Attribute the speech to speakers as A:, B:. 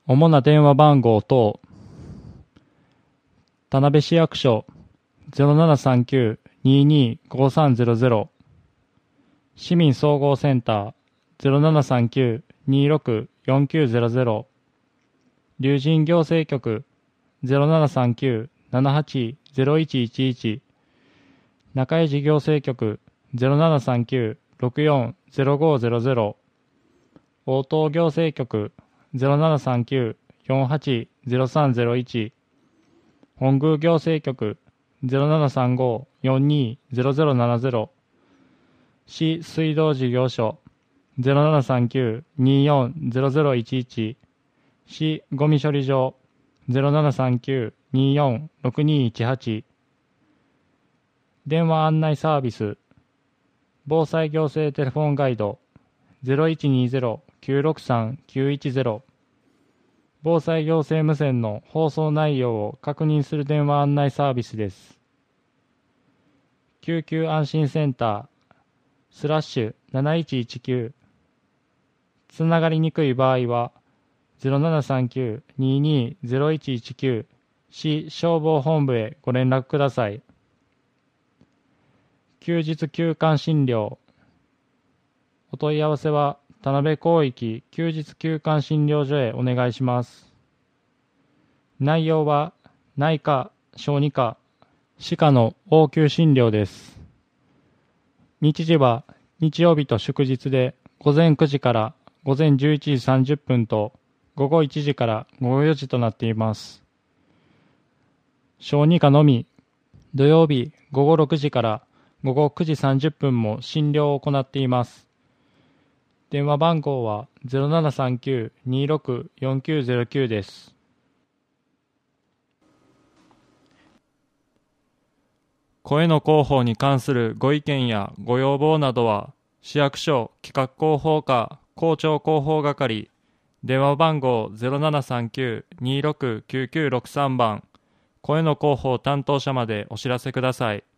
A: 主な電話番号等、田辺市役所 0739-225300、市民総合センター 0739-264900、龍神行政局 0739-780111、中江市行政局 0739-640500、応答行政局 0739-480301、本宮行政局 0735-420070、市水道事業所 0739-240011、市ごみ処理場 0739-246218、電話案内サービス、防災行政テレフォンガイド 0120-963-910、防災行政無線の放送内容を確認する電話案内サービスです。救急安心センター/7119、つながりにくい場合は0739-220119、市消防本部へご連絡ください。休日休館診療、お問い合わせは田辺広域休日休館診療所へお願いします。内容は内科、小児科、歯科の応急診療です。日時は日曜日と祝日で午前9時から午前11時30分と午後1時から午後4時となっています。小児科のみ、土曜日午後6時から午後9時30分も診療を行っています。電話番号は 0739-264909 です。声の広報に関するご意見やご要望などは、市役所企画広報課広聴広報係、電話番号 0739-269963 番、声の広報担当者までお知らせください。